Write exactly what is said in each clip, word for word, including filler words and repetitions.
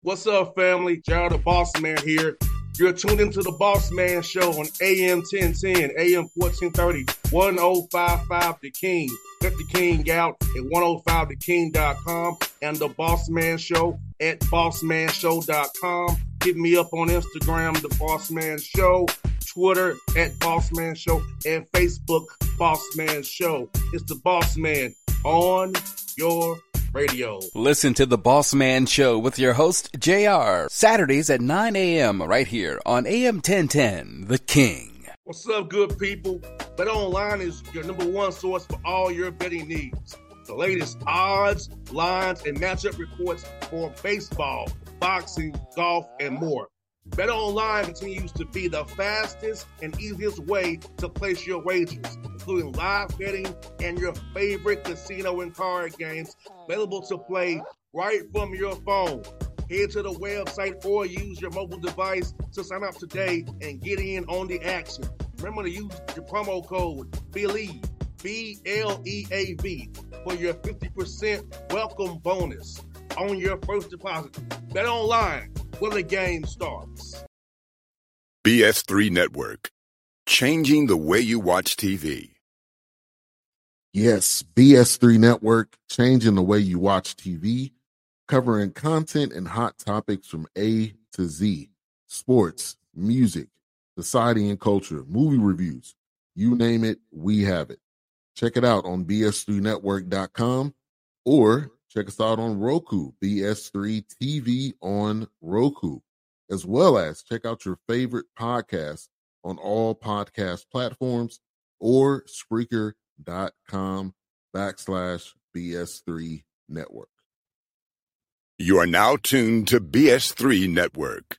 What's up, family? Gerald the Boss Man here. You're tuned into the Boss Man Show on A M ten ten, A M fourteen thirty, ten fifty-five The King. Let the King out at ten five the king dot com and the Boss Man Show at boss man show dot com. Hit me up on Instagram, The Boss Man Show, Twitter at Boss Man Show, and Facebook, Boss Man Show. It's the Boss Man on your radio. Listen to The Boss Man Show with your host, J R, Saturdays at nine a.m. right here on A M ten ten, The King. What's up, good people? BetOnline is your number one source for all your betting needs. The latest odds, lines, and matchup reports for baseball, boxing, golf, and more. BetOnline continues to be the fastest and easiest way to place your wagers, including live betting and your favorite casino and card games available to play right from your phone. Head to the website or use your mobile device to sign up today and get in on the action. Remember to use your promo code BELIEVE, B L E A V, for your fifty percent welcome bonus on your first deposit. BetOnline, where the game starts. B S three Network, changing the way you watch T V. Yes, B S three Network, changing the way you watch T V, covering content and hot topics from A to Z, sports, music, society and culture, movie reviews, you name it, we have it. Check it out on B S three network dot com or check us out on Roku, B S three T V on Roku, as well as check out your favorite podcasts on all podcast platforms or Spreaker.com backslash BS3 Network. You are now tuned to B S three Network.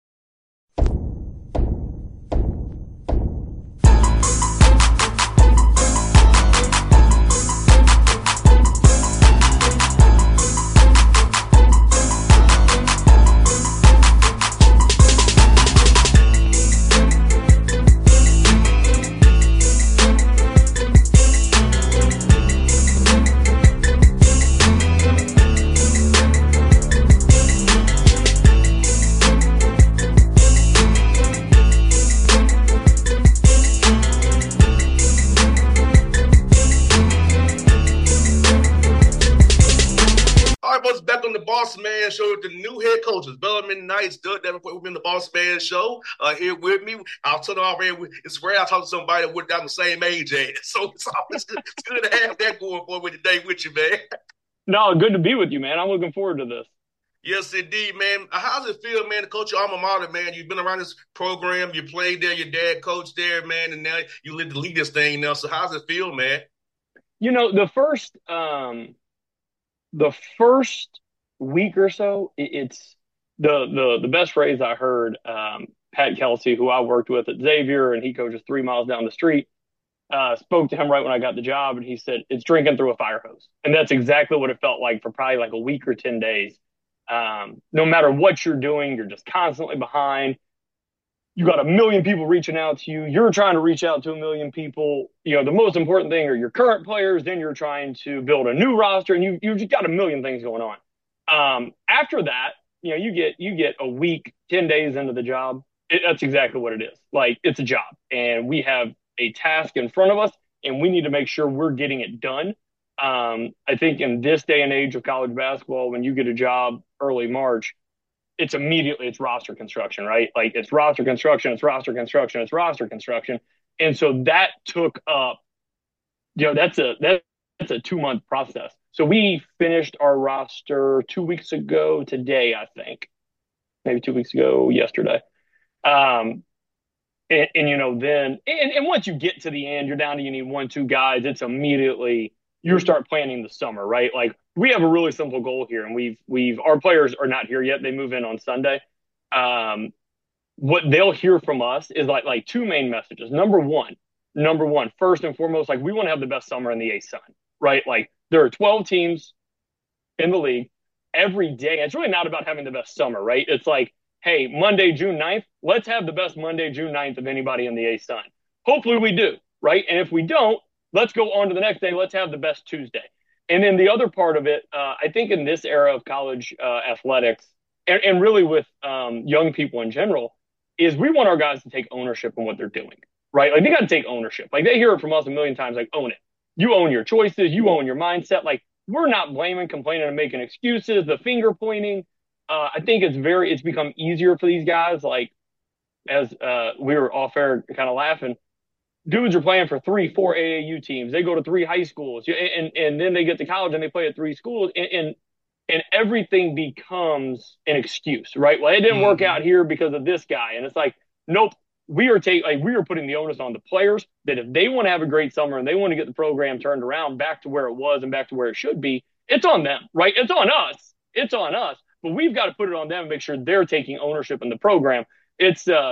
Boss Man Show with the new head coaches, Bellarmine Knights, Doug Davenport. We've been the Boss Man Show uh, here with me. I'll tell them already, it's rare I talk to somebody that we're down the same age as. So it's always good, it's good to have that going for me today with you, man. No, good to be with you, man. I'm looking forward to this. Yes, indeed, man. How's it feel, man, to coach your alma mater, man? You've been around this program. You played there. Your dad coached there, man, and now you live to lead this thing now. So how's it feel, man? You know, the first um, the first – week or so, it's the the the best phrase I heard. Um, Pat Kelsey, who I worked with at Xavier, and he coaches three miles down the street, uh, spoke to him right when I got the job, and he said, "It's drinking through a fire hose," and that's exactly what it felt like for probably like a week or ten days. Um, no matter what you're doing, you're just constantly behind. You got a million people reaching out to you. You're trying to reach out to a million people. You know, the most important thing are your current players. Then you're trying to build a new roster, and you you've just got a million things going on. Um, after that, you know, you get, you get a week, ten days into the job. It, that's exactly what it is. Like, it's a job, and we have a task in front of us, and we need to make sure we're getting it done. Um, I think in this day and age of college basketball, when you get a job early March, it's immediately, it's roster construction, right? Like, it's roster construction, it's roster construction, it's roster construction. And so that took up, you know, that's a, that's a two month process. So we finished our roster two weeks ago today, I think. Maybe two weeks ago yesterday. Um, and, and, you know, then, and, and once you get to the end, you're down to you need one, two guys. It's immediately, you start planning the summer, right? Like, we have a really simple goal here, and we've, we've, our players are not here yet. They move in on Sunday. Um, what they'll hear from us is like, like two main messages. Number one, number one, first and foremost, like, we want to have the best summer in the A S U N, right? Like, there are twelve teams in the league every day. It's really not about having the best summer, right? It's like, hey, Monday, June ninth, let's have the best Monday, June ninth of anybody in the A S U N. Hopefully we do, right? And if we don't, let's go on to the next day. Let's have the best Tuesday. And then the other part of it, uh, I think in this era of college uh, athletics, and, and really with um, young people in general, is we want our guys to take ownership in what they're doing, right? Like they got to take ownership. Like they hear it from us a million times, like own it. You own your choices. You own your mindset. Like we're not blaming, complaining, and making excuses, the finger pointing. Uh, I think it's very, it's become easier for these guys. Like as uh, we were off air kind of laughing, dudes are playing for three, four A A U teams. They go to three high schools, and and then they get to college and they play at three schools, and and, and everything becomes an excuse, right? Well, it didn't work out here because of this guy, and it's like, nope. We are taking, like, we are putting the onus on the players that if they want to have a great summer and they want to get the program turned around back to where it was and back to where it should be, it's on them, right? It's on us. It's on us. But we've got to put it on them and make sure they're taking ownership in the program. It's, uh,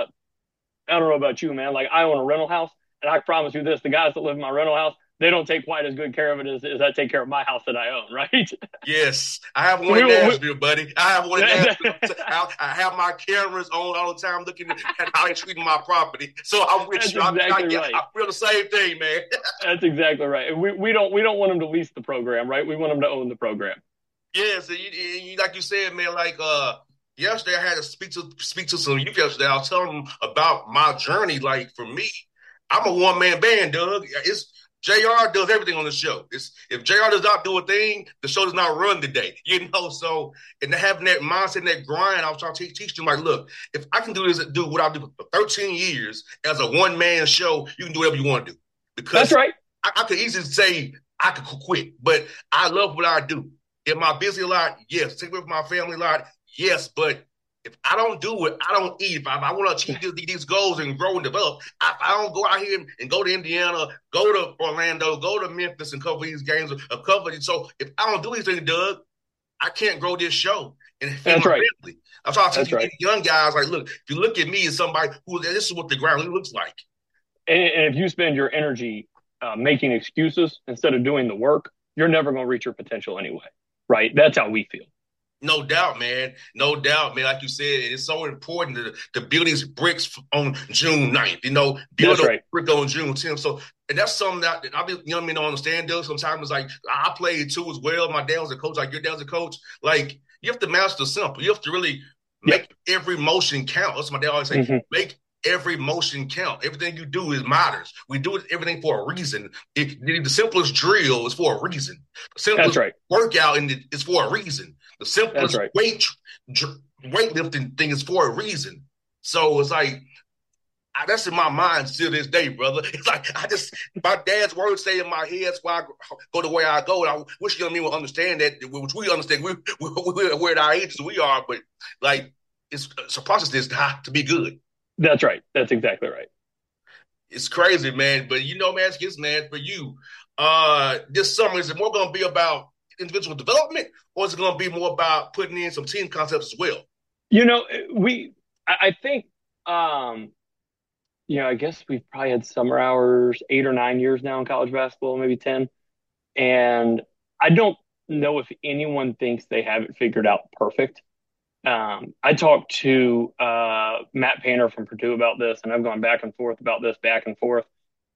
I don't know about you, man. Like, I own a rental house, and I promise you this, the guys that live in my rental house, they don't take quite as good care of it as, as I take care of my house that I own, right? Yes. I have one in Nashville, buddy. I have one in Nashville. I, I have my cameras on all the time looking at how they're treating my property. So I'm with That's you. exactly I, I, right. I feel the same thing, man. That's exactly right. We, we, don't, we don't want them to lease the program, right? We want them to own the program. Yes. And you, and you, like you said, man, like uh, yesterday I had to speak to speak to some youth yesterday. I was telling them about my journey. Like for me, I'm a one-man band, Doug. It's J R does everything on the show. It's, if J R does not do a thing, the show does not run today. You know, so and having that mindset and that grind, I was trying to teach, teach them, like, look, if I can do this, do what I do for thirteen years as a one-man show, you can do whatever you want to do. Because that's right. I, I could easily say I could quit, but I love what I do. Am I busy a lot? Yes. Take care of my family a lot? Yes. But if I don't do it, I don't eat. If I, I want to achieve these, these goals and grow and develop, I, I don't go out here and, and go to Indiana, go to Orlando, go to Memphis and cover these games or, or cover it. So if I don't do anything, Doug, I can't grow this show and feed That's my right. family. I'm trying to teach right. young guys, like, look, if you look at me as somebody who, this is what the ground really looks like. And, and if you spend your energy uh, making excuses instead of doing the work, you're never going to reach your potential anyway, right? That's how we feel. No doubt, man. No doubt, man. Like you said, it's so important to, to build these bricks on June ninth, you know, build that's a right. brick on June tenth. So, and that's something that I be, young men don't understand, though. Sometimes it's like, I played too as well. My dad was a coach, like your dad was a coach. Like, you have to master simple. You have to really make yep. every motion count. That's what my dad always say. Mm-hmm. Make every motion count. Everything you do is matters. We do everything for a reason. If the simplest drill is for a reason. The simplest right. workout is for a reason. The simplest right. weight weightlifting thing is for a reason. So it's like, I, that's in my mind still this day, brother. It's like, I just, my dad's words stay in my head. That's why I go the way I go. And I wish young men would understand that, which we understand. We, we, we're at our ages we are, but like, it's, it's a process that's got to be good. That's right. That's exactly right. It's crazy, man. But you know, man, it's man for you. Uh, this summer, is it more going to be about individual development, or is it going to be more about putting in some team concepts as well? You know, we, I think, um, you know, I guess we've probably had summer hours eight or nine years now in college basketball, maybe ten. And I don't know if anyone thinks they have it figured out perfect. Um, I talked to uh, Matt Painter from Purdue about this, and I've gone back and forth about this, back and forth.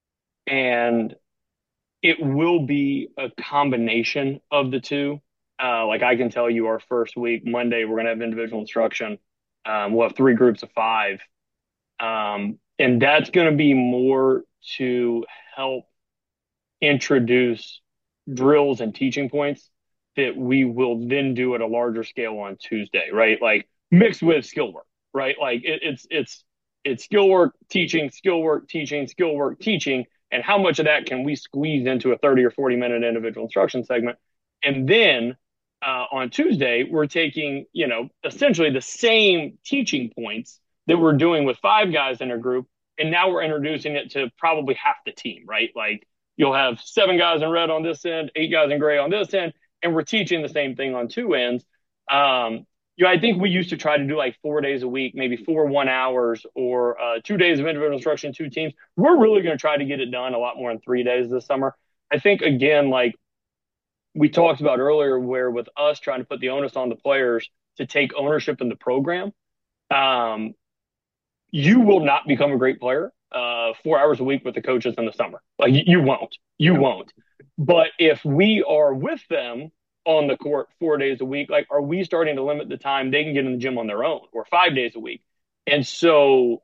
And it will be a combination of the two. Uh, like I can tell you our first week, Monday, we're going to have individual instruction. Um, we'll have three groups of five. Um, and that's going to be more to help introduce drills and teaching points that we will then do at a larger scale on Tuesday, right? Like mixed with skill work, right? Like it, it's, it's, it's skill work, teaching, skill work, teaching, skill work, teaching. And how much of that can we squeeze into a thirty or forty minute individual instruction segment? And then uh, on Tuesday, we're taking, you know, essentially the same teaching points that we're doing with five guys in a group. And now we're introducing it to probably half the team, right? Like you'll have seven guys in red on this end, eight guys in gray on this end, and we're teaching the same thing on two ends. Um, you know, I think we used to try to do like four days a week, maybe four one hours or uh, two days of individual instruction, two teams. We're really going to try to get it done a lot more in three days this summer. I think, again, like we talked about earlier, where with us trying to put the onus on the players to take ownership in the program, um, you will not become a great player uh, four hours a week with the coaches in the summer. Like you, you won't, you won't. But if we are with them on the court four days a week? Like, are we starting to limit the time they can get in the gym on their own or five days a week? And so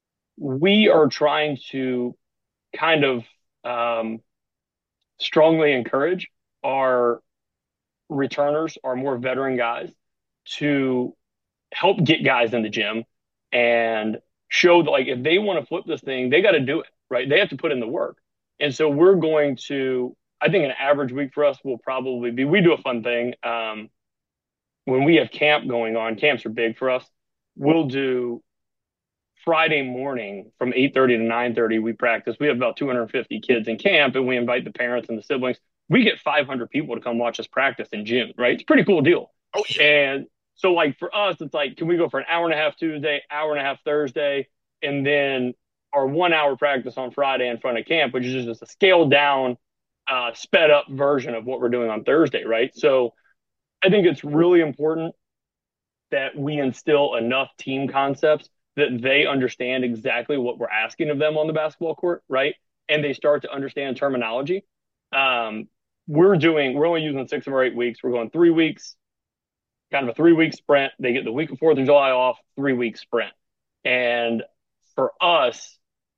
we are trying to kind of um, strongly encourage our returners, our more veteran guys, to help get guys in the gym and show that, like, if they want to flip this thing, they got to do it, right? They have to put in the work. And so we're going to, I think an average week for us will probably be, we do a fun thing. Um, when we have camp going on, camps are big for us. We'll do Friday morning from eight thirty to nine thirty, we practice. We have about two hundred fifty kids in camp, and we invite the parents and the siblings. We get five hundred people to come watch us practice in June, right? It's a pretty cool deal. Oh, yeah. And so, like, for us, it's like, can we go for an hour and a half Tuesday, hour and a half Thursday, and then our one hour practice on Friday in front of camp, which is just a scaled down, uh, sped up version of what we're doing on Thursday, right? So I think it's really important that we instill enough team concepts that they understand exactly what we're asking of them on the basketball court, right? And they start to understand terminology. Um, we're doing, we're only using six or eight weeks. We're going three weeks, kind of a three-week sprint. They get the week of fourth of July off, three-week sprint. And for us,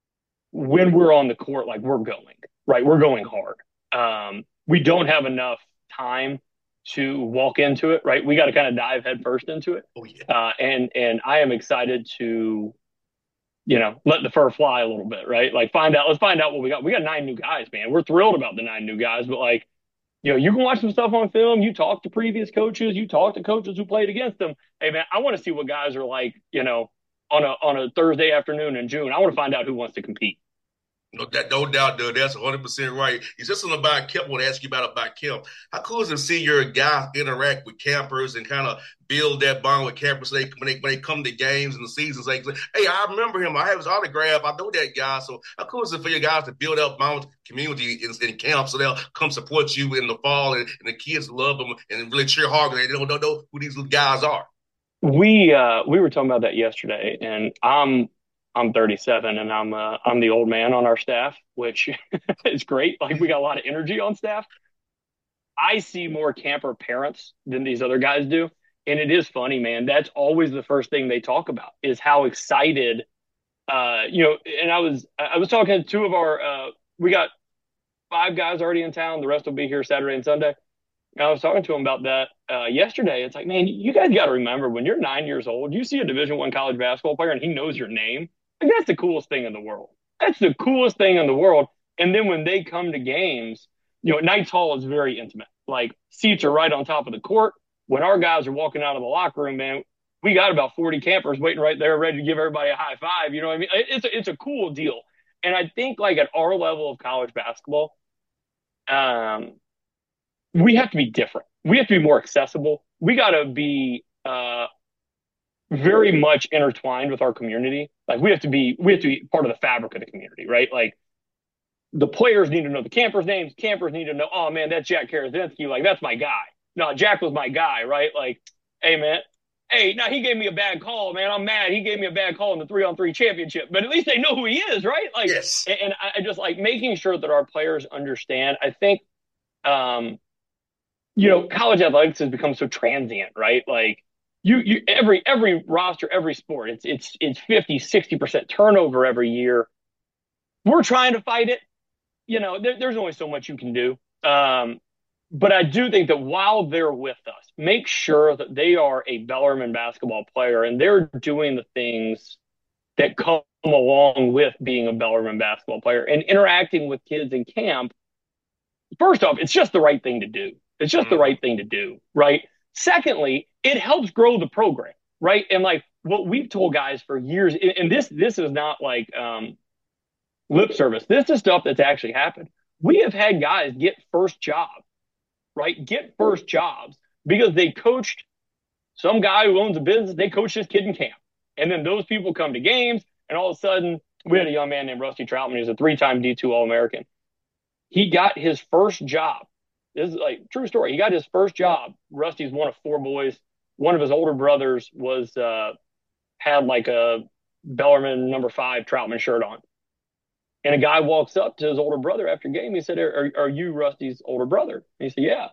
when we're on the court, like, we're going, right? We're going hard. Um, we don't have enough time to walk into it, right? We got to kind of dive headfirst into it. Oh, yeah. Uh, and, and I am excited to, you know, let the fur fly a little bit, right? Like, find out, let's find out what we got. We got nine new guys, man. We're thrilled about the nine new guys, but, like, you know, you can watch some stuff on film. You talk to previous coaches. You talk to coaches who played against them. Hey, man, I want to see what guys are like, you know, on a on a Thursday afternoon in June. I want to find out who wants to compete. No, that, no doubt, dude. That's one hundred percent right. You said something about Kemp. I want to ask you about, about Kemp. How cool is it to see your guys interact with campers and kind of build that bond with campers so they, when, they, when they come to games and the seasons? Like, hey, I remember him. I have his autograph. I know that guy. So how cool is it for your guys to build up bond community in, in camp so they'll come support you in the fall and, and the kids love them and really cheer hard because they don't, don't know who these little guys are? We uh, we were talking about that yesterday, and I'm I'm thirty-seven, and I'm uh, I'm the old man on our staff, which is great. Like, we got a lot of energy on staff. I see more camper parents than these other guys do, and it is funny, man. That's always the first thing they talk about is how excited, uh, you know. And I was I was talking to two of our uh, we got five guys already in town. The rest will be here Saturday and Sunday. I was talking to him about that uh, yesterday. It's like, man, you guys got to remember, when you're nine years old, you see a Division One college basketball player and he knows your name. Like, that's the coolest thing in the world. That's the coolest thing in the world. And then when they come to games, you know, Knights Hall is very intimate. Like, seats are right on top of the court. When our guys are walking out of the locker room, man, we got about forty campers waiting right there, ready to give everybody a high five. You know what I mean? It's a, it's a cool deal. And I think, like, at our level of college basketball, um, we have to be different. We have to be more accessible. We got to be uh, very much intertwined with our community. Like, we have to be, we have to be part of the fabric of the community, right? Like, the players need to know the campers' names. Campers need to know, oh man, that's Jack Karazinski. Like, that's my guy. No, Jack was my guy, right? Like, hey man, hey, now he gave me a bad call, man. I'm mad. He gave me a bad call in the three on three championship, but at least they know who he is, right? Like, yes. And, and I just like making sure that our players understand. I think, um, you know, college athletics has become so transient, right? Like, you, you, every, every roster, every sport, it's, it's, it's fifty, sixty percent turnover every year. We're trying to fight it. You know, there, there's only so much you can do. Um, but I do think that while they're with us, make sure that they are a Bellarmine basketball player and they're doing the things that come along with being a Bellarmine basketball player and interacting with kids in camp. First off, it's just the right thing to do. It's just the right thing to do, right? Secondly, it helps grow the program, right? And like what we've told guys for years, and this this is not like um, lip service. This is stuff that's actually happened. We have had guys get first jobs, right? Get first jobs because they coached some guy who owns a business. They coached this kid in camp. And then those people come to games, and all of a sudden, we had a young man named Rusty Troutman. He was a three-time D two All-American. He got his first job. This is like true story. He got his first job. Rusty's one of four boys. One of his older brothers was uh, had like a Bellarmine number five Troutman shirt on. And a guy walks up to his older brother after game. He said, are, are you Rusty's older brother? And he said, yeah.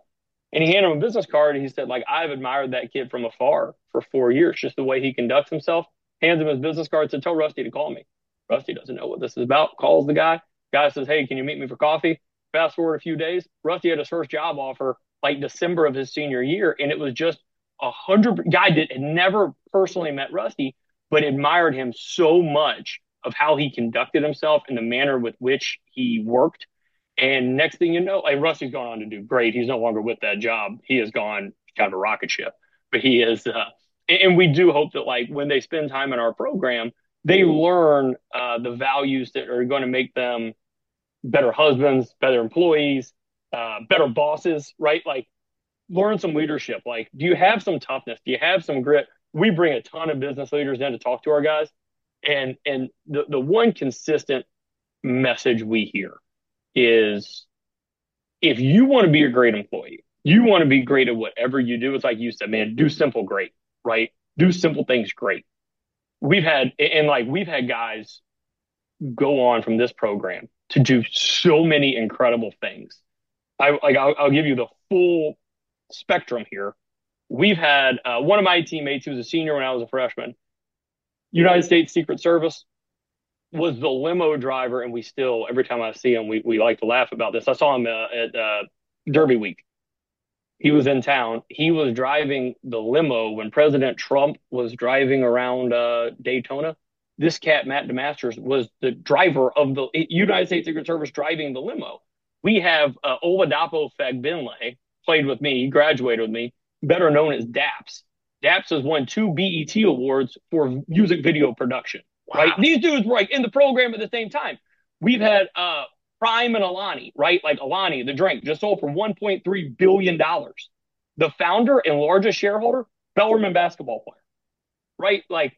And he handed him a business card, and he said, like, I've admired that kid from afar for four years, just the way he conducts himself. Hands him his business card, said, tell Rusty to call me. Rusty doesn't know what this is about, calls the guy. Guy says, hey, can you meet me for coffee? Fast forward a few days, Rusty had his first job offer like December of his senior year, and it was just a hundred. Guy did had never personally met Rusty, but admired him so much of how he conducted himself and the manner with which he worked. And next thing you know, like Rusty's gone on to do great. He's no longer with that job. He has gone kind of a rocket ship, but he is. Uh, and we do hope that like when they spend time in our program, they learn uh, the values that are going to make them better husbands, better employees, uh, better bosses, right? Like learn some leadership. Like, do you have some toughness? Do you have some grit? We bring a ton of business leaders in to talk to our guys. And, and the, the one consistent message we hear is if you want to be a great employee, you want to be great at whatever you do. It's like you said, man, do simple great, right? Do simple things great. We've had, and like we've had guys go on from this program to do so many incredible things. I like, I'll, I'll give you the full spectrum here. We've had uh, one of my teammates who was a senior when I was a freshman, United States Secret Service, was the limo driver, and we still, every time I see him, we, we like to laugh about this. I saw him uh, at uh, Derby Week. He was in town. He was driving the limo when President Trump was driving around uh, Daytona. This cat, Matt DeMasters, was the driver of the United States Secret Service driving the limo. We have uh, Oladapo Fagbinley, played with me, graduated with me, better known as Daps. Daps has won two B E T awards for music video production. Wow. Right? These dudes were like in the program at the same time. We've had uh, Prime and Alani, right? Like Alani, the drink, just sold for one point three billion dollars. The founder and largest shareholder, Bellarmine basketball player, right? Like,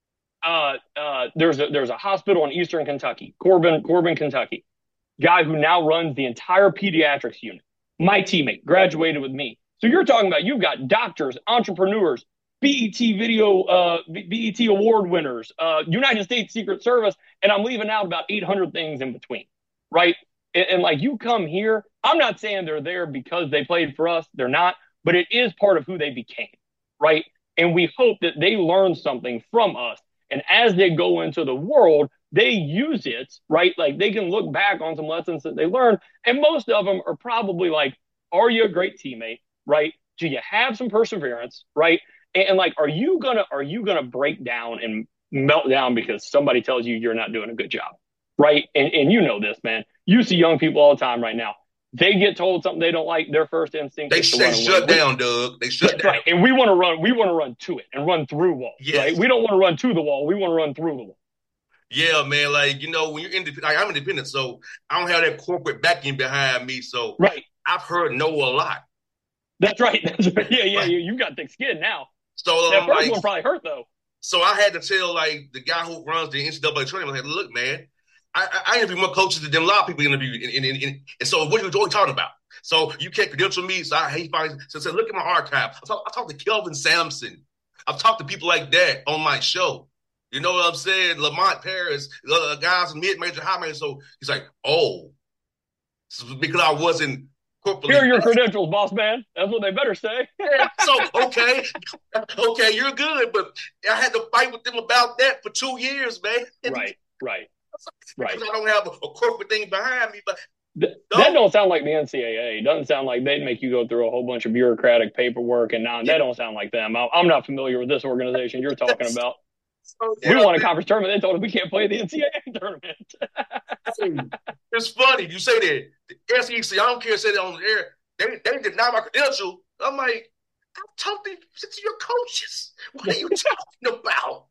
uh, uh, there's a, there's a hospital in Eastern Kentucky, Corbin, Corbin, Kentucky, guy who now runs the entire pediatrics unit. My teammate graduated with me. So you're talking about, you've got doctors, entrepreneurs, B E T video, uh, B E T award winners, uh, United States Secret Service, and I'm leaving out about eight hundred things in between, right? And, and like you come here, I'm not saying they're there because they played for us. They're not, but it is part of who they became, right? And we hope that they learn something from us. And as they go into the world, they use it, right? Like they can look back on some lessons that they learned. And most of them are probably like, are you a great teammate, right? Do you have some perseverance, right? And, and like, are you gonna, are you gonna break down and melt down because somebody tells you you're not doing a good job, right? And and you know this, man. You see young people all the time right now. They get told something they don't like, their first instinct they is to they run shut away. down, Doug. They shut That's down. right. And we want to run, we want to run to it and run through walls, Yes. right? We don't want to run to the wall. We want to run through the wall. Yeah, man. Like, you know, when you're independent, like, I'm independent, so I don't have that corporate backing behind me. So Right. I've heard no a lot. That's right. That's right. Yeah, yeah. You, you got thick skin now. So That um, first like, one probably hurt though. so I had to tell like the guy who runs the N C double A training, I said, look, man, I, I, I interview more coaches than a lot of people interview. And, and, and, and so what are you talking about? So you can't credential me. So I hate finding. So I said, look at my archive. I talked talk to Kelvin Sampson. I've talked to people like that on my show. You know what I'm saying? Lamont Paris, uh, guys in mid-major, high-major. So he's like, oh, so because I wasn't corporately. Here are your credentials, boss man. That's what they better say. Yeah, so, okay, okay, you're good. But I had to fight with them about that for two years, man. Right, right, right. Because I don't have a, a corporate thing behind me. But Th- that don't sound like the N C double A. It doesn't sound like they'd make you go through a whole bunch of bureaucratic paperwork. And now, that don't sound like them. I- I'm not familiar with this organization you're talking about. So, yeah, We won a conference tournament. They told us we can't play the N C double A tournament. It's funny. You say that. The S E C, I don't care, say that on the air. They, they deny my credential. I'm like, I've talked to, to your coaches. What are you talking about?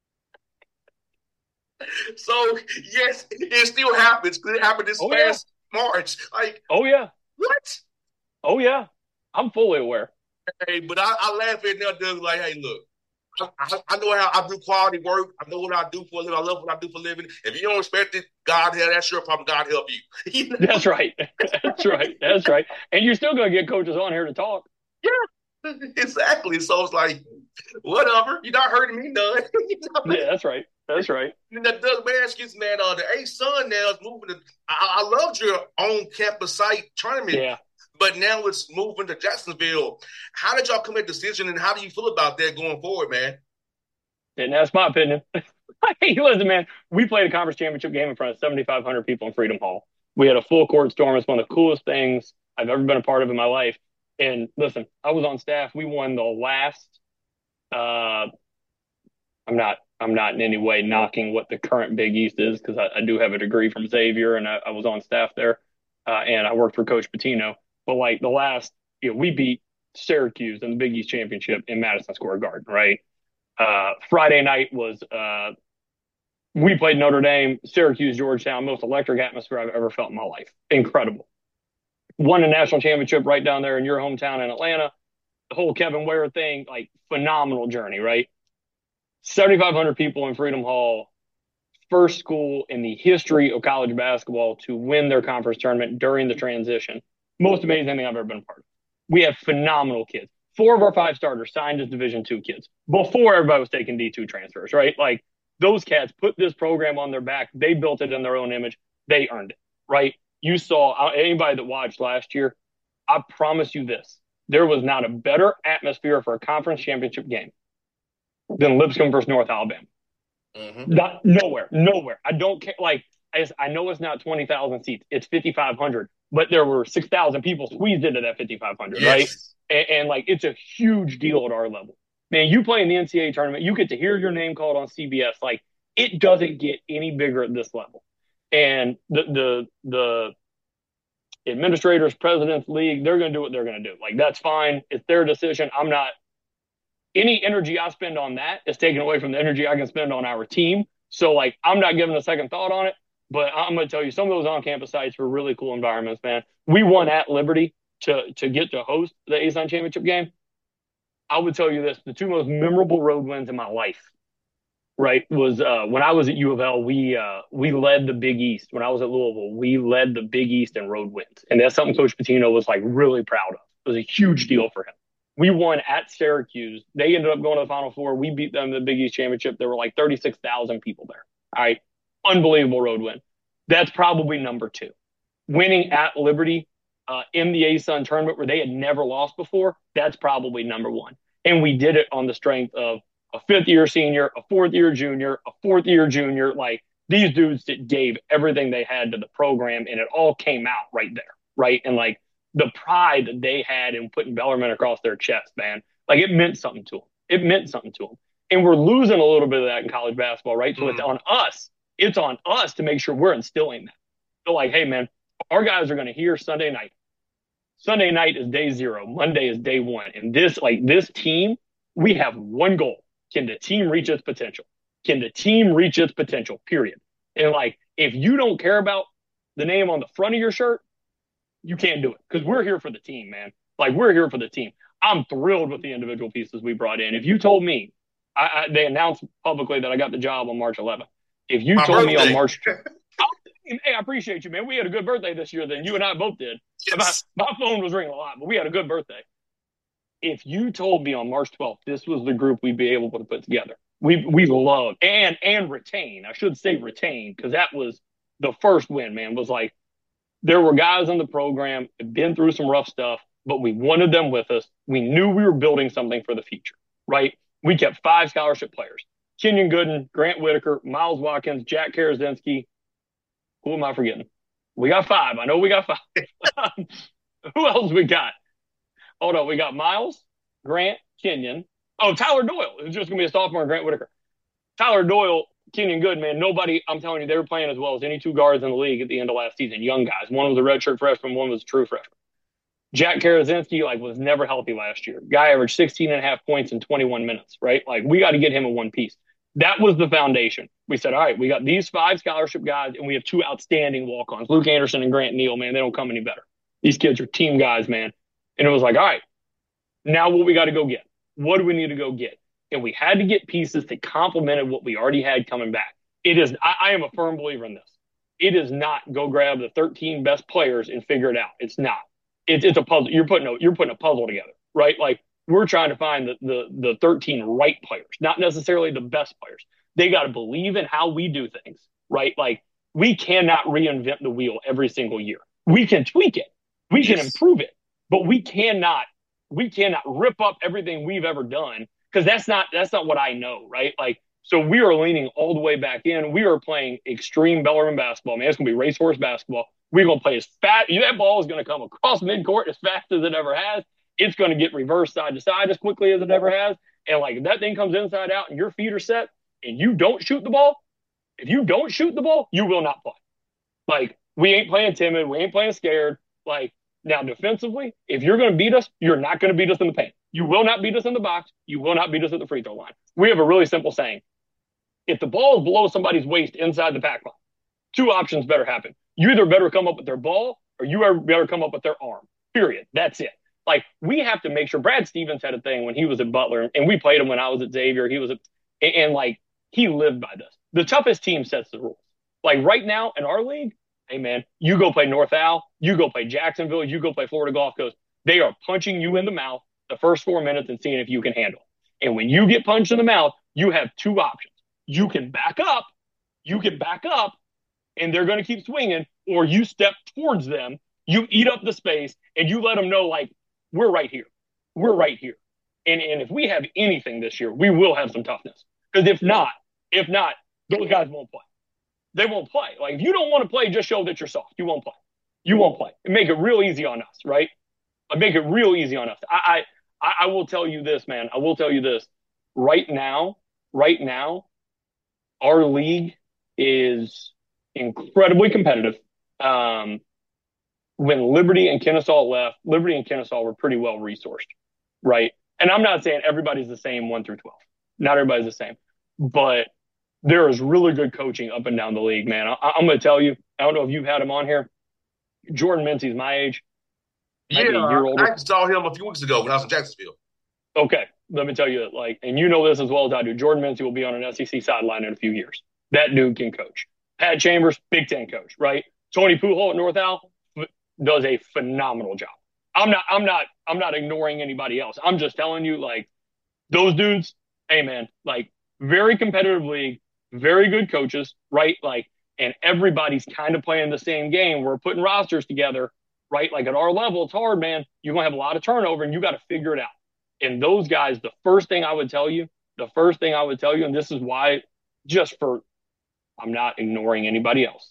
So, yes, it still happens because it happened this Oh, yeah. past March. Like, Oh, yeah. what? Oh, yeah. I'm fully aware. Hey, but I, I laugh at now, Doug, like, hey, look, I, I, I know how I do quality work. I know what I do for a living. I love what I do for a living. If you don't respect it, God, that's your problem. God help you. You know? That's right. That's right. That's right. And you're still going to get coaches on here to talk. Yeah, exactly. So it's like, whatever. You're not hurting me none. You know? Yeah, that's right. That's right. And that Doug Baskets, man, uh, the A-Sun now is moving to, I, I loved your own campus site tournament. Yeah. but now it's moving to Jacksonville. How did y'all come to that decision, and how do you feel about that going forward, man? And that's my opinion. Hey, listen, man, we played a conference championship game in front of seventy-five hundred people in Freedom Hall. We had a full court storm. It's one of the coolest things I've ever been a part of in my life. And listen, I was on staff. We won the last. Uh, I'm not. I'm not in any way knocking what the current Big East is, because I, I do have a degree from Xavier, and I, I was on staff there, uh, and I worked for Coach Pitino. But like the last, you know, we beat Syracuse in the Big East championship in Madison Square Garden, right? Uh, Friday night was uh, we played Notre Dame, Syracuse, Georgetown, most electric atmosphere I've ever felt in my life. Incredible. Won a national championship right down there in your hometown in Atlanta. The whole Kevin Ware thing, like phenomenal journey, right? seventy-five hundred people in Freedom Hall, first school in the history of college basketball to win their conference tournament during the transition. Most amazing thing I've ever been a part of. We had phenomenal kids. Four of our five starters signed as Division two kids before everybody was taking D two transfers, right? Like those cats put this program on their back. They built it in their own image. They earned it, right? You saw anybody that watched last year, I promise you this. There was not a better atmosphere for a conference championship game than Lipscomb versus North Alabama. Mm-hmm. Not, nowhere, nowhere. I don't care. Like, I, I know it's not twenty thousand seats. It's fifty-five hundred, but there were six thousand people squeezed into that fifty-five hundred, yes. Right? And, and, like, it's a huge deal at our level. Man, you play in the N C double A tournament, you get to hear your name called on C B S. Like, it doesn't get any bigger at this level. And the the the administrators, presidents, league, they're going to do what they're going to do. Like, that's fine. It's their decision. I'm not – any energy I spend on that is taken away from the energy I can spend on our team. So, like, I'm not giving a second thought on it. But I'm going to tell you, some of those on-campus sites were really cool environments, man. We won at Liberty to to get to host the A S U N championship game. I would tell you this, the two most memorable road wins in my life, right, was uh, when I was at U of L, we uh, we led the Big East. When I was at Louisville, we led the Big East in road wins. And that's something Coach Pitino was, like, really proud of. It was a huge deal for him. We won at Syracuse. They ended up going to the Final Four. We beat them in the Big East championship. There were like thirty-six thousand people there. All right. Unbelievable road win. That's probably number two. Winning at Liberty uh, in the A S U N tournament where they had never lost before, that's probably number one. And we did it on the strength of a fifth-year senior, a fourth-year junior, a fourth-year junior. Like, these dudes that gave everything they had to the program, and it all came out right there, right? And, like, the pride that they had in putting Bellarmine across their chest, man, like, it meant something to them. It meant something to them. And we're losing a little bit of that in college basketball, right? So mm. it's on us. It's on us to make sure we're instilling that. So, like, hey, man, our guys are going to hear Sunday night. Sunday night is day zero. Monday is day one. And this, like, this team, we have one goal. Can the team reach its potential? Can the team reach its potential, period? And, like, if you don't care about the name on the front of your shirt, you can't do it, because we're here for the team, man. Like, we're here for the team. I'm thrilled with the individual pieces we brought in. If you told me, I, I, they announced publicly that I got the job on March eleventh. If you My told birthday. me on March – hey, I appreciate you, man. We had a good birthday this year than you and I both did. Yes. My, my phone was ringing a lot, but we had a good birthday. If you told me on March twelfth this was the group we'd be able to put together, we we love and and retain. I should say retain, because that was the first win, man, was like, there were guys in the program that had been through some rough stuff, but we wanted them with us. We knew we were building something for the future, right? We kept five scholarship players. Kenyon Gooden, Grant Whitaker, Miles Watkins, Jack Karazinski. Who am I forgetting? We got five. I know we got five. Who else we got? Hold on. We got Miles, Grant, Kenyon. Oh, Tyler Doyle. It's just going to be a sophomore and Grant Whitaker. Tyler Doyle, Kenyon Good, man, nobody, I'm telling you, they were playing as well as any two guards in the league at the end of last season. Young guys. One was a redshirt freshman, one was a true freshman. Jack Karazinski, like, was never healthy last year. Guy averaged sixteen and a half points in twenty-one minutes, right? Like, we got to get him in one piece. That was the foundation. We said, all right, we got these five scholarship guys, and we have two outstanding walk-ons, Luke Anderson and Grant Neal, man. They don't come any better. These kids are team guys, man. And it was like, all right, now what we got to go get? What do we need to go get? And we had to get pieces that complemented what we already had coming back. It is, I, I am a firm believer in this. It is not go grab the thirteen best players and figure it out. It's not. It, it's a puzzle. You're putting a, you're putting a puzzle together, right? Like, we're trying to find the, the, the thirteen right players, not necessarily the best players. They got to believe in how we do things, right? Like, we cannot reinvent the wheel every single year. We can tweak it. We can improve it. but we cannot we cannot rip up everything we've ever done because that's not that's not what I know, right? Like, so we are leaning all the way back in. We are playing extreme Bellarmine basketball, man. It's gonna be racehorse basketball. We're gonna play as fast. That ball is gonna come across midcourt as fast as it ever has. It's gonna get reversed side to side as quickly as it ever has. And like, if that thing comes inside out and your feet are set and you don't shoot the ball, if you don't shoot the ball, you will not play. Like, we ain't playing timid. We ain't playing scared. Like, now defensively, if you're going to beat us, you're not going to beat us in the paint. You will not beat us in the box. You will not beat us at the free throw line. We have a really simple saying. If the ball is below somebody's waist inside the pack line, two options better happen. You either better come up with their ball or you better come up with their arm. Period. That's it. Like, we have to make sure. Brad Stevens had a thing when he was at Butler, and we played him when I was at Xavier. He was at, and, and like, he lived by this. The toughest team sets the rules. Like, right now in our league, hey, man, you go play North Al, you go play Jacksonville, you go play Florida Gulf Coast. They are punching you in the mouth the first four minutes and seeing if you can handle it. And when you get punched in the mouth, you have two options. You can back up, you can back up, and they're going to keep swinging, or you step towards them, you eat up the space, and you let them know, like, we're right here. We're right here. And, and if we have anything this year, we will have some toughness. Because if not, if not, those guys won't play. They won't play. Like, if you don't want to play, just show that you're soft. You won't play. You won't play. And make it real easy on us, right? Make it real easy on us. I, I I will tell you this, man. I will tell you this. Right now, right now, our league is incredibly competitive. Um, when Liberty and Kennesaw left, Liberty and Kennesaw were pretty well resourced, right? And I'm not saying everybody's the same one through twelve. Not everybody's the same. But there is really good coaching up and down the league, man. I, I'm going to tell you, I don't know if you've had him on here. Jordan Mincy's my age. Yeah, I actually saw him a few weeks ago when I was in Jacksonville. Okay, let me tell you, like, and you know this as well as I do, Jordan Mincy will be on an S E C sideline in a few years. That dude can coach. Pat Chambers, Big Ten coach, right? Tony Pujol at North Al does a phenomenal job. I'm not, I'm not, I'm not ignoring anybody else. I'm just telling you, like, those dudes, hey, man, like, very competitive league, very good coaches, right? Like, and everybody's kind of playing the same game. We're putting rosters together, right? Like, at our level, it's hard, man. You're going to have a lot of turnover, and you got to figure it out. And those guys, the first thing I would tell you, the first thing I would tell you, and this is why, just for, I'm not ignoring anybody else.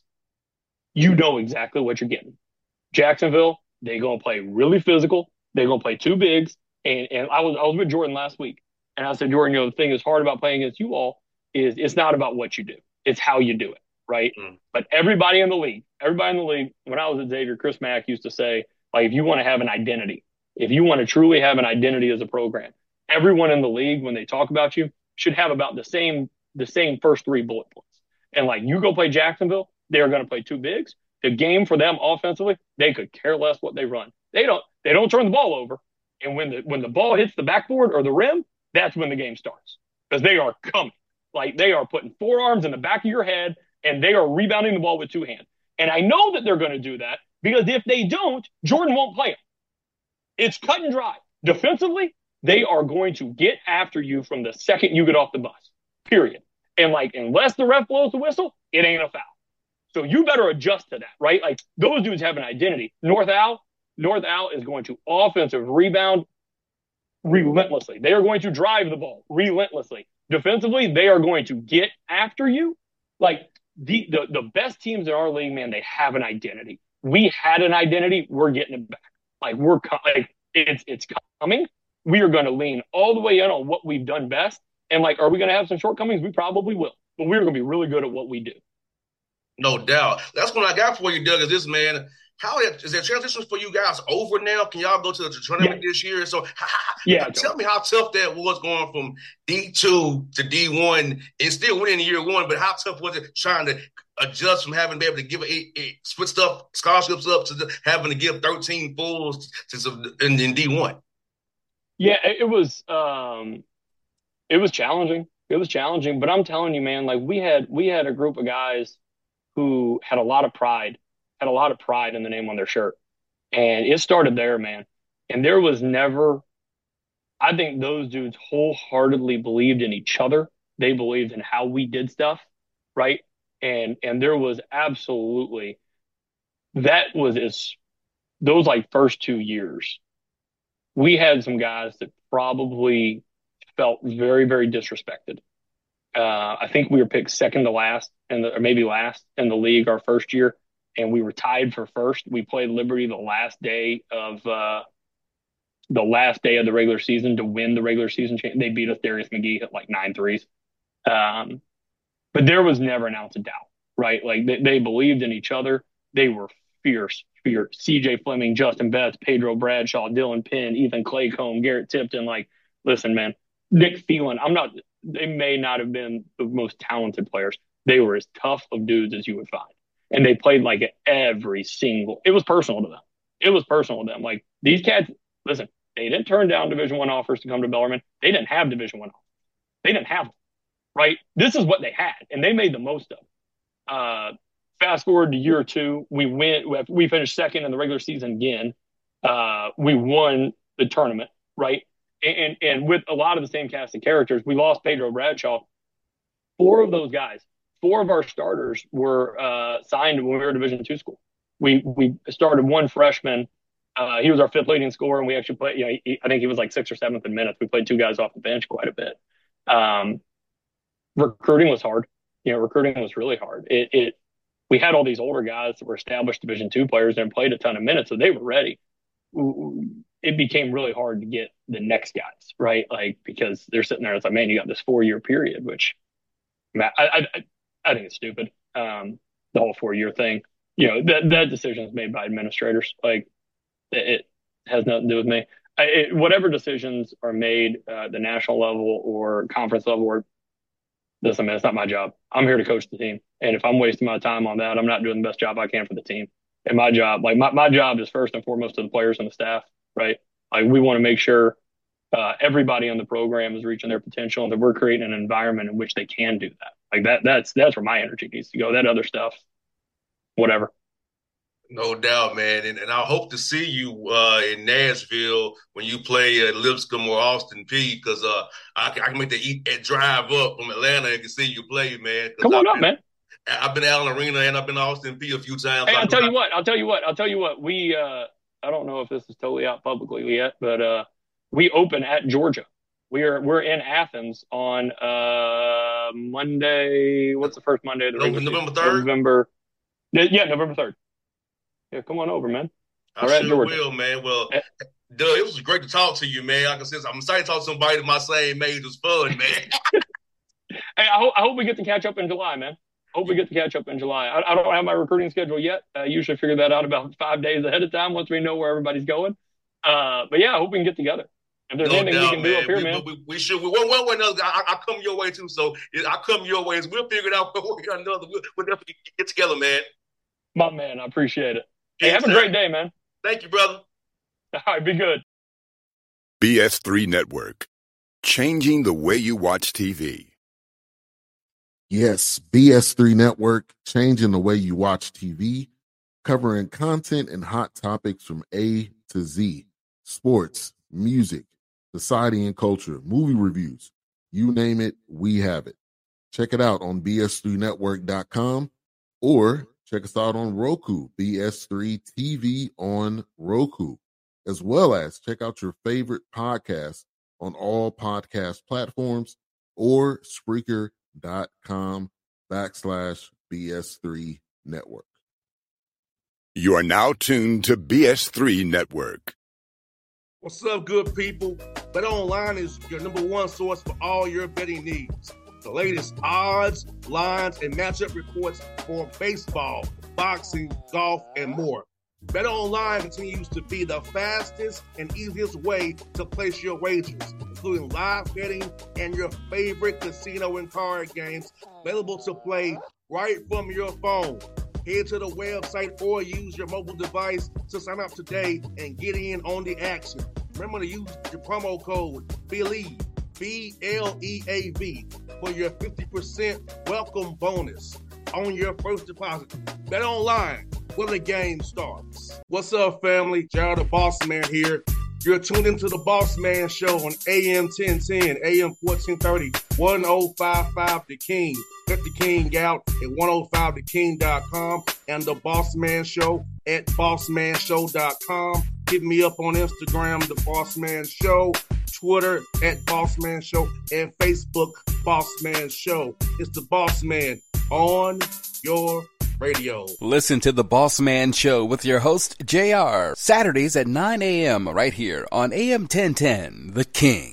You know exactly what you're getting. Jacksonville, they're going to play really physical. They're going to play two bigs. And, and I was I was with Jordan last week, and I said, Jordan, you know, the thing that's hard about playing against you all is it's not about what you do. It's how you do it, right? Mm. But everybody in the league, everybody in the league, when I was at Xavier, Chris Mack used to say, like, if you want to have an identity, if you want to truly have an identity as a program, everyone in the league, when they talk about you, should have about the same the same first three bullet points. And, like, you go play Jacksonville, they're going to play two bigs. The game for them offensively, they could care less what they run. They don't they don't turn the ball over. And when the when the ball hits the backboard or the rim, that's when the game starts. Because they are coming. Like, they are putting forearms in the back of your head, and they are rebounding the ball with two hands. And I know that they're going to do that because if they don't, Jordan won't play them. It's cut and dry. Defensively, they are going to get after you from the second you get off the bus, period. And, like, unless the ref blows the whistle, it ain't a foul. So you better adjust to that, right? Like, those dudes have an identity. North Al, North Al is going to offensive rebound relentlessly. They are going to drive the ball relentlessly. Defensively, they are going to get after you. Like, the, the, the best teams in our league, man, they have an identity. We had an identity. We're getting it back. Like, we're like it's it's coming. We are going to lean all the way in on what we've done best. And, like, are we going to have some shortcomings? We probably will. But we're going to be really good at what we do. No doubt. That's what I got for you, Doug, is this, man. How is that transition for you guys over now? Can y'all go to the tournament yeah. this year? So, yeah, tell me how tough that was going from D two to D one and still winning in year one. But how tough was it trying to adjust from having to be able to give a, a split stuff scholarships up to the, having to give thirteen fulls to some in, in D one? Yeah, it was. Um, it was challenging. It was challenging. But I'm telling you, man, like we had we had a group of guys who had a lot of pride. Had a lot of pride in the name on their shirt. And it started there, man. And there was never, I think those dudes wholeheartedly believed in each other. They believed in how we did stuff, right? And and there was absolutely, that was as, those like first two years we had some guys that probably felt very, very disrespected. Uh, I think we were picked second to last, in the, or maybe last in the league our first year, and we were tied for first. We played Liberty the last day of uh, the last day of the regular season to win the regular season. Cha- they beat us. Darius McGee hit like nine threes. Um, but there was never an ounce of doubt, right? Like they, they believed in each other. They were fierce, fierce. C J Fleming, Justin Betts, Pedro Bradshaw, Dylan Penn, Ethan Claycomb, Garrett Tipton. Like, listen, man, Nick Phelan. I'm not. They may not have been the most talented players. They were as tough of dudes as you would find, and they played like every single. It was personal to them. It was personal to them. Like these cats. Listen, they didn't turn down Division One offers to come to Bellarmine. They didn't have Division One offers. They didn't have them. Right? This is what they had, and they made the most of it. Uh, fast forward to year two, we went. We finished second in the regular season again. Uh, we won the tournament, right? And and with a lot of the same cast of characters, we lost Pedro Bradshaw. Four of those guys, four of our starters were uh, signed when we were a Division Two school. We we started one freshman. Uh, he was our fifth leading scorer, and we actually played. You know, he, I think he was like sixth or seventh in minutes. We played two guys off the bench quite a bit. Um, recruiting was hard. You know, recruiting was really hard. It, it we had all these older guys that were established Division Two players and played a ton of minutes, so they were ready. It became really hard to get the next guys, right? Like, because they're sitting there, it's like, man, you got this four year period, which I, I, I think it's stupid. Um, the whole four year thing, you know, that, that decision is made by administrators. Like it, it has nothing to do with me. I, it, whatever decisions are made uh, at the national level or conference level, or listen, man, it's not my job. I'm here to coach the team. And if I'm wasting my time on that, I'm not doing the best job I can for the team. And my job, like my, my job is first and foremost to the players and the staff, right? Like we want to make sure uh, everybody on the program is reaching their potential and that we're creating an environment in which they can do that. Like that, that's, that's where my energy needs to go. That other stuff, whatever. No doubt, man. And, and I hope to see you uh, in Nashville when you play at Lipscomb or Austin Peay, because uh, I, I can make the eat and drive up from Atlanta and can see you play, man. Come on I've up, been, man. I've been to Allen Arena and I've been to Austin Peay a few times. Hey, I'll tell you what. I'll tell you what. I'll tell you what. We, uh, I don't know if this is totally out publicly yet, but uh, we open at Georgia. We are we're in Athens on uh, Monday. What's the first Monday of the November, November third. November. Yeah, November third. Yeah, come on over, man. I we're sure will, man. Well, eh. Doug, it was great to talk to you, man. Like I said, I'm excited to talk to somebody my same age. It was fun, man. Hey, I hope I hope we get to catch up in July, man. Hope we get to catch up in July. I, I don't have my recruiting schedule yet. I usually figure that out about five days ahead of time once we know where everybody's going. Uh, but yeah, I hope we can get together. If there's no anything doubt, we can man. do up here, we, man. We, we should. We, one, one way or another, I, I come your way too. So I come your way. We'll figure it out one way or another. We'll, we'll definitely get together, man. My man, I appreciate it. Hey, have a great day, man. Thank you, brother. All right, be good. B S three Network, changing the way you watch T V. Yes, B S three Network, changing the way you watch T V, covering content and hot topics from A to Z, sports, music, society and culture, movie reviews, you name it, we have it. Check it out on B S three network dot com or check us out on Roku, B S three T V on Roku, as well as check out your favorite podcast on all podcast platforms or Spreaker dot com backslash B S three network. You are now tuned to B S three Network. What's up, good people? BetOnline is your number one source for all your betting needs. The latest odds, lines, and matchup reports for baseball, boxing, golf, and more. BetOnline continues to be the fastest and easiest way to place your wagers, including live betting and your favorite casino and card games available to play right from your phone. Head to the website or use your mobile device to sign up today and get in on the action. Remember to use your promo code BELIEVE, B L E A V, for your fifty percent welcome bonus on your first deposit. BetOnline, where the game starts. What's up, family? Jared the Boss Man here. You're tuned into the Boss Man Show on A M ten ten, A M fourteen thirty, ten fifty-five The King. Get the King out at ten five the king dot com and the Boss Man Show at boss man show dot com. Hit me up on Instagram, The Boss Man Show, Twitter at Boss Man Show, and Facebook, Boss Man Show. It's The Boss Man on your radio. Listen to The Boss Man Show with your host, J R, Saturdays at nine a.m. right here on A M ten ten, The King.